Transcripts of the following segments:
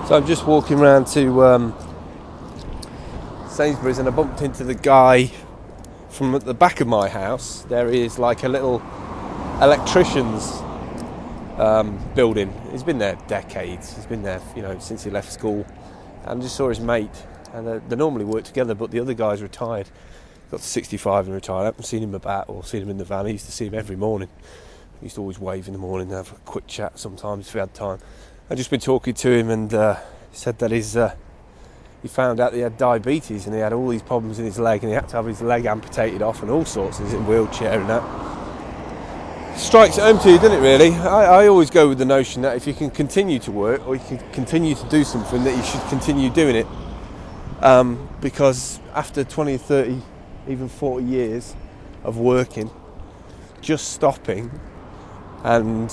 So I'm just walking around to Sainsbury's, and I bumped into the guy from at the back of my house. There is like a little electrician's building. He's been there decades. He's been there, since he left school. And just saw his mate, and they normally work together, but the other guy's retired. Got to 65 and retired. I haven't seen him about or seen him in the van. I used to see him every morning. He used to always wave in the morning and have a quick chat sometimes if we had time. I've just been talking to him, and he said that he found out that he had diabetes and he had all these problems in his leg, and he had to have his leg amputated off and all sorts, and he's in a wheelchair and that. Strikes home to you, doesn't it, really? I always go with the notion that if you can continue to work or you can continue to do something, that you should continue doing it. Because after 20, 30, even 40 years of working, just stopping and,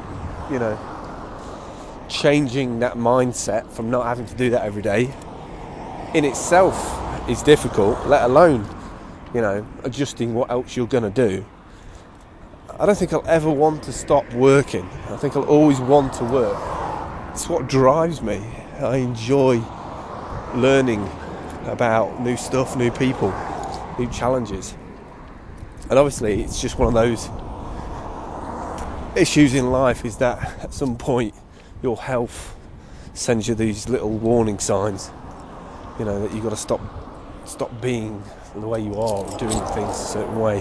changing that mindset from not having to do that every day in itself is difficult, let alone, adjusting what else you're going to do. I don't think I'll ever want to stop working. I think I'll always want to work. It's what drives me. I enjoy learning about new stuff, new people, new challenges. And obviously it's just one of those issues in life, is that at some point your health sends you these little warning signs, that you've got to stop being the way you are, or doing things a certain way.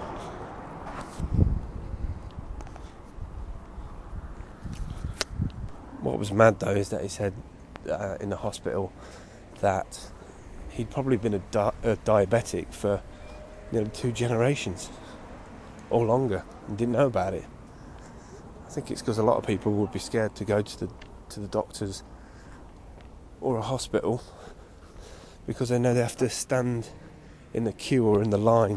What was mad though is that he said in the hospital that he'd probably been a diabetic for 2 generations or longer and didn't know about it. I think it's because a lot of people would be scared to go to the doctors or a hospital because they know they have to stand in the queue or in the line,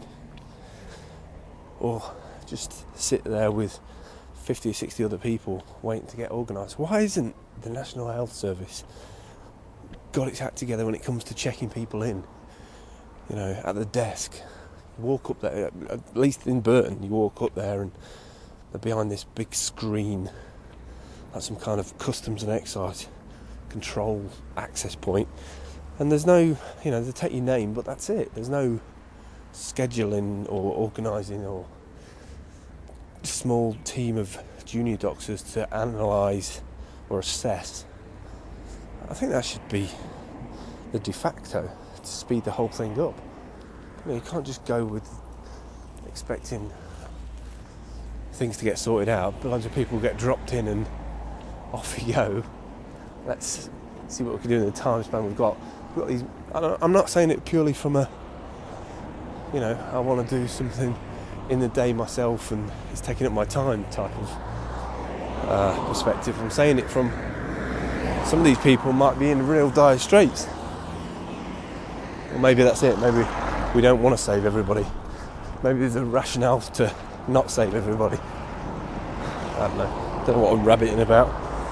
or just sit there with 50 or 60 other people waiting to get organised. Why isn't the National Health Service got its act together when it comes to checking people in? At the desk, you walk up there, at least in Burton, you walk up there and they're behind this big screen, like some kind of customs and excise control access point, and there's no, they take your name, but that's it. There's no scheduling or organising or small team of junior doctors to analyse or assess. I think that should be the de facto to speed the whole thing up. You can't just go with expecting things to get sorted out. Loads of people get dropped in and off you go. Let's see what we can do in the time span we've got. We've got these. I'm not saying it purely from a, I want to do something in the day myself and it's taking up my time type of perspective. I'm saying it from some of these people might be in real dire straits. Or maybe that's it. Maybe we don't want to save everybody. Maybe there's a rationale to not save everybody. I don't know. Don't know what I'm rabbiting about.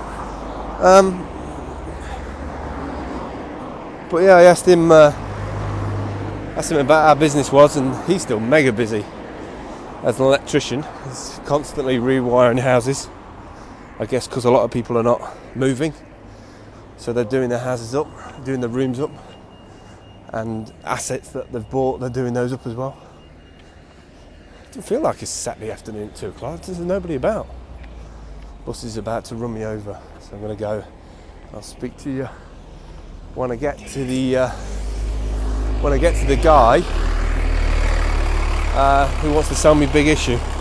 But yeah, I asked him about how business was, and he's still mega busy as an electrician. He's constantly rewiring houses. I guess because a lot of people are not moving, so they're doing their houses up, doing the rooms up, and assets that they've bought, they're doing those up as well. It doesn't feel like it's Saturday afternoon at 2 o'clock. There's nobody about. Bus is about to run me over, so I'm going to go. I'll speak to you when I get to the guy who wants to sell me Big Issue.